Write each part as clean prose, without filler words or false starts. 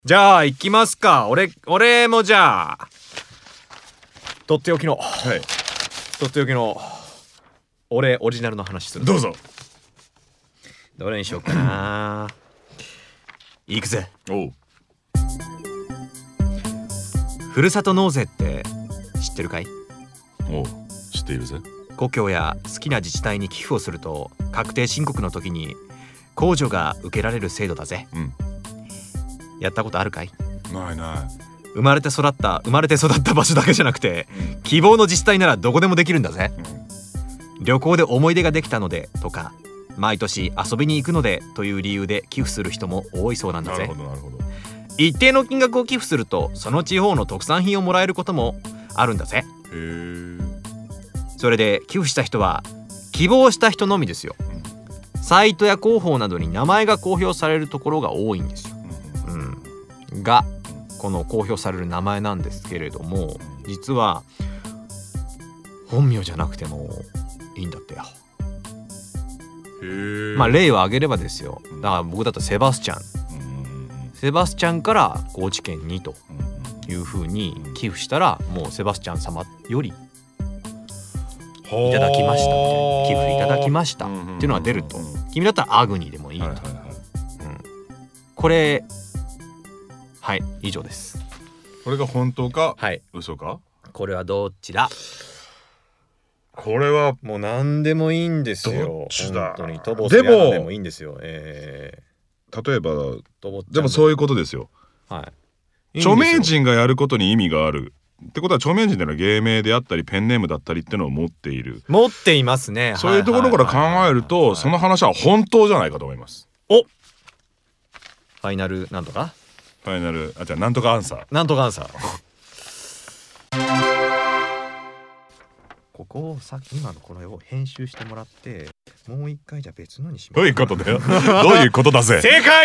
じゃあ行きますか。俺もじゃあとっておきの俺オリジナルの話する。 どうぞ。 どれにしようかな。行くぜ。 おう。 ふるさと納税って知ってるかい？ おう、知っているぜ。 故郷や好きな自治体に寄付をすると確定申告の時に控除が受けられる制度だぜ。やったことあるかい？ ないない。 生まれて育った場所だけじゃなくて、希望の自治体ならどこでもできるんだぜ。旅行で思い出ができたのでとか、毎年遊びに行くのでという理由で寄付する人も多いそうなんだぜ。 なるほどなるほど。 一定の金額を寄付するとその地方の特産品をもらえることもあるんだぜ。 へえ。 それで寄付した人は希望した人のみですよ。サイトや広報などに名前が公表されるところが多いんですよ。がこの公表される名前なんですけれども、実は本名じゃなくてもいいんだってよ。 へえ。 まあ例を挙げればですよ。だから僕だとセバスチャンから高知県にという風に寄付したら、もうセバスチャン様よりいただきましたみたいな、寄付いただきましたっていうのが出ると。君だったらアグニでもいいと。これはい以上です。 これが本当か、 はい、 嘘か。 これはどっちだ？ これはもう何でもいいんですよ。 どっちだ。 本当にトボスやらでもいいんですよ。 例えばトボでもそういうことですよ。 はい。 著名人がやることに意味があるってことは、著名人での芸名であったりペンネームだったりってのを持っていますね。そういうところから考えると、その話は本当じゃないかと思います。 お、ファイナルなんとかじゃあなんとかアンサーここを今のこれを編集してもらって、もう一回じゃあ別のにします。 どういうことだよ。どういうことだぜ。 正解。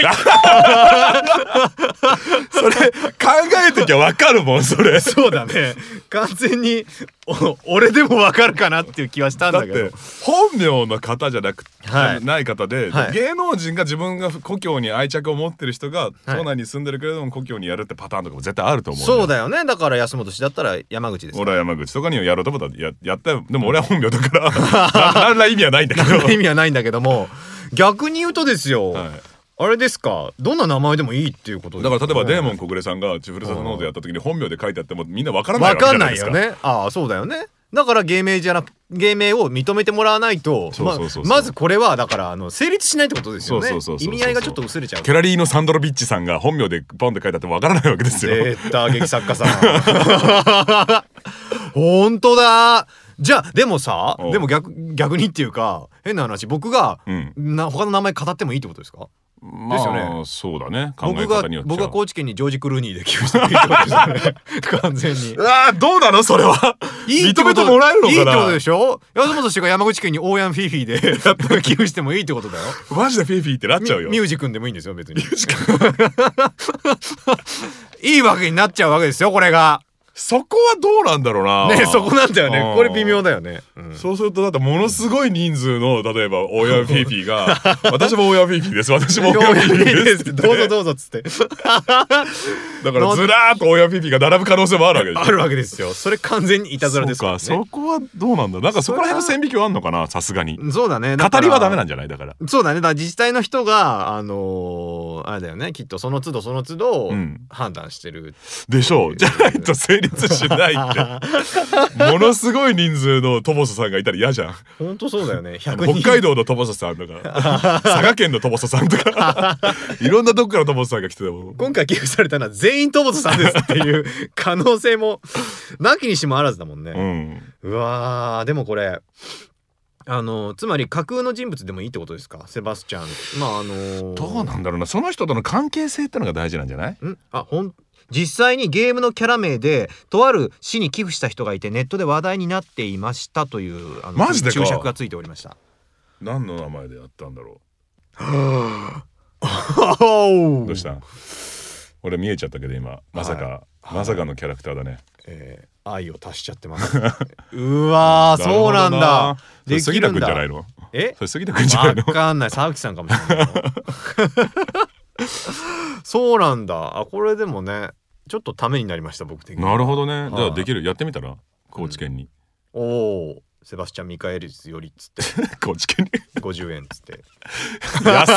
それ考えてきゃ分かるもん。それそうだね。完全に俺でも分かるかなっていう気はしたんだけど。 だって本名の方じゃなく、ない方で、 はい、 芸能人が自分が故郷に愛着を持ってる人が都内に住んでるけれども故郷にやるってパターンとかも絶対あると思う。 そうだよね。だから安本氏だったら山口です。 俺は山口とかにやろうと思ったらやったよ。でも俺は本名だから何ら意味はないんだけど意味はないんだけども、逆に言うとですよ、あれですか、どんな名前でもいいっていうことですか。 だから例えばデーモン小暮さんがふるさと納税やった時に本名で書いてあってもみんなわからないわけじゃないですか。 わかんないよね。ああ、そうだよね。だから芸名を認めてもらわないと、まずこれはだから成立しないってことですよね。意味合いがちょっと薄れちゃう。 キャラリーのサンドロビッチさんが本名でポンって書いてあってわからないわけですよ。 劇作家さん。本当だ。じゃあでもさ、でも逆にっていうか変な話、僕が他の名前語ってもいいってことですか？ですよね。 そうだね。考え方によっては僕が高知県にジョージ・クルーニーで寄付してもいいってことですよね。完全に。 どうなのそれは。認めてもらえるのかな。いいってことでしょ。安本氏が山口県にオーヤンフィーフィーで寄付してもいいってことだよ。 マジでフィーフィーってなっちゃうよ。 ミュージ君でもいいんですよ別に。いいわけになっちゃうわけですよこれが。 そこはどうなんだろうな。 ね、そこなんだよね。これ微妙だよね。 そうするとだってものすごい人数の例えばオーヤンフィーフィーが私もオーヤンフィーフィーです。私もオーヤンフィーフィーです。 どうぞどうぞっつって。 だからずらーっとオーヤンフィーフィーが並ぶ可能性もあるわけですよ。 あるわけですよ。それ完全にいたずらですからね。 そこはどうなんだ。なんかそこら辺の線引きはあんのかな。さすがに。 そうだね。 語りはダメなんじゃない。だから。 そうだね。だから自治体の人があれだよね。きっとその都度判断してる。 でしょう。じゃないと成立しない。ものすごい人数のトボソさんがいたら嫌じゃん。 本当そうだよね。 北海道のトボソさんとか佐賀県のトボソさんとかいろんなとこからトボソさんが来てたもん。 今回寄付されたのは全員トボソさんですっていう可能性もなきにしもあらずだもんね。うわー、でもこれつまり架空の人物でもいいってことですか。セバスチャン。 どうなんだろうな。その人との関係性ってのが大事なんじゃない？ 実際にゲームのキャラ名でとある市に寄付した人がいてネットで話題になっていましたというマジで注釈がついておりました。 何の名前でやったんだろう。 どうしたん？俺見えちゃったけど今まさかのキャラクターだね。 愛を足しちゃってます。うわー、そうなんだ。 杉田くんじゃないの？それ杉田くんじゃないの？ わかんない。沢木さんかもしれない。 そうなんだ。これでもねちょっとためになりました僕的に。 なるほどね。じゃあできる、やってみたら高知県に、 おおセバスチャン・ミカエリスよりっつって高知県に 50円っつって安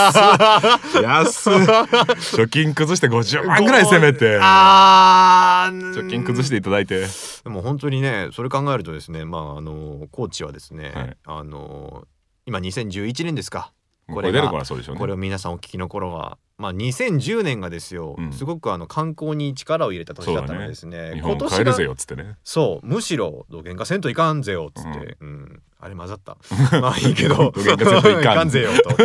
貯金崩して50万ぐらいせめて貯金崩していただいて。 でも本当にねそれ考えるとですね高知はですね、 はい、 今2011年ですか。 これ出るからそうでしょうね。 これを皆さんお聞きの頃は2010年がですよ、すごく観光に力を入れた年だったのですね。 日本帰るぜよっつってね。 そうむしろ土幻化せんといかんぜよっつって、あれ混ざったまあいいけど土幻化せんといかんぜよと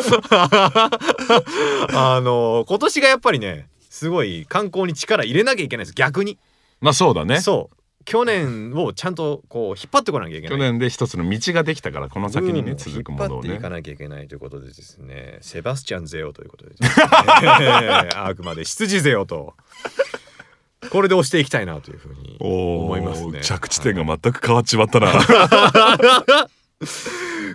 今年がやっぱりねすごい観光に力入れなきゃいけないです。逆にまあそうだね。 そう去年をちゃんとこう引っ張ってこなきゃいけない。 去年で一つの道ができたからこの先にね、続くものをね引っ張っていかなきゃいけないということでですね、セバスチャンゼよということで、ね、あくまで羊ゼよとこれで押していきたいなというふうに思いますね。 着地点が全く変わっちまったな